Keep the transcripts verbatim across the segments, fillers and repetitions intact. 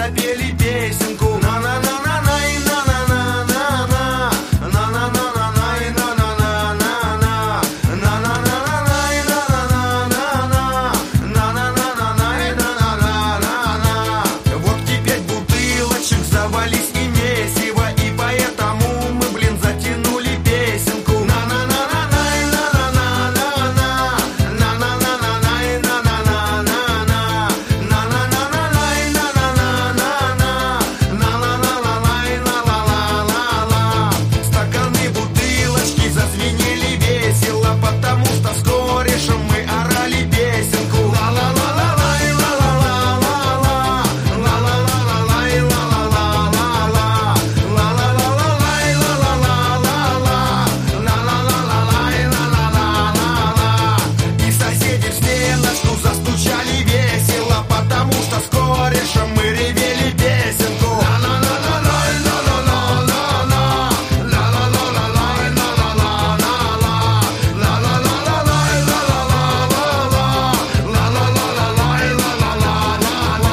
запели песенку. На-на-на-на-на и на-на-на-на-на, на-на-на-на-на и на-на-на-на-на, на-на-на-на-на и на-на-на-на-на, на-на-на-на-на и на-на-на-на-на. Водки пять бутылочек, завались и месиво, и поэтому мы, блин, затянули песенку. На-на-на-на-на и на-на-на-на-на, на-на-на-на-на и на-на-на-на-на, на-на-на-на-на и на-на-на-на-на, на-на-на-на-на и на-на-на-на-на. Стаканы, бутылочки зазвенели весело, потому что с корешем мы орали песенку. Ла-ла-ла-ла-ла и ла-ла-ла-ла-ла, ла-ла-ла-ла-ла и ла-ла-ла-ла-ла, ла-ла-ла-ла-ла и ла-ла-ла-ла-ла, ла-ла-ла-ла-ла и ла-ла-ла-ла-ла. И соседи в стеночку застучали весело, потому что с корешем мы ревели песенку. Ла-ла-ла-ла-ла и ла-ла-ла-ла-ла, ла-ла-ла-ла-ла и ла-ла-ла-ла-ла, ла-ла-ла-ла-ла и ла-ла-ла-ла-ла, ла-ла-ла-ла-ла и ла-ла-ла-ла-ла.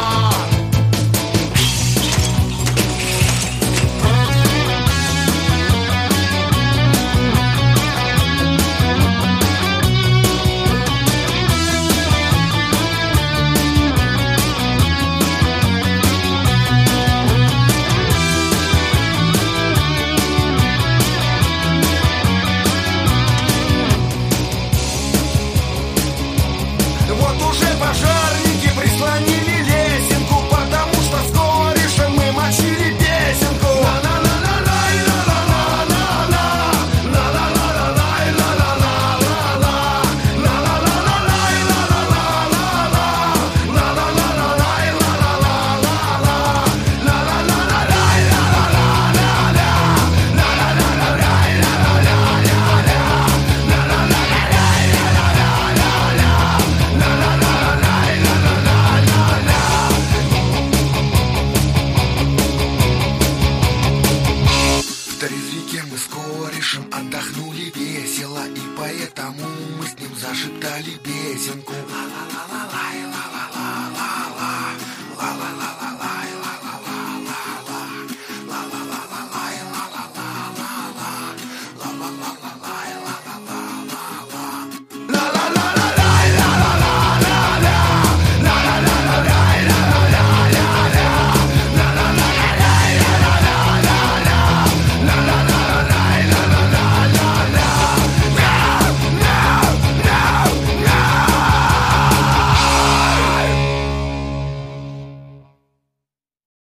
Вот уже пошел